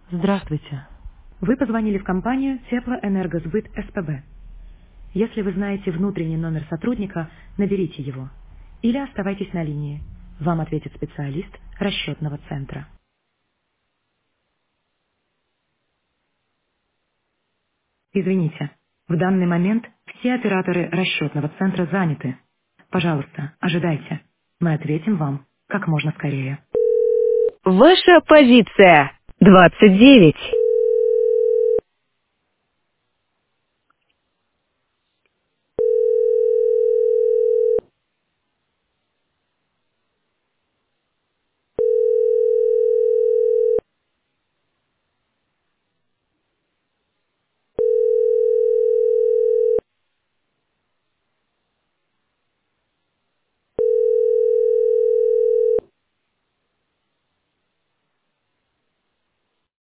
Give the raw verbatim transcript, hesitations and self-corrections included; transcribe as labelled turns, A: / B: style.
A: Здравствуйте. Вы позвонили в компанию Теплоэнергосбыт СПБ. Если вы знаете внутренний номер сотрудника, наберите его. Или оставайтесь на линии. Вам ответит специалист расчетного центра. Извините, в данный момент все операторы расчетного центра заняты. Пожалуйста, ожидайте. Мы ответим вам как можно скорее.
B: Ваша позиция двадцать девять.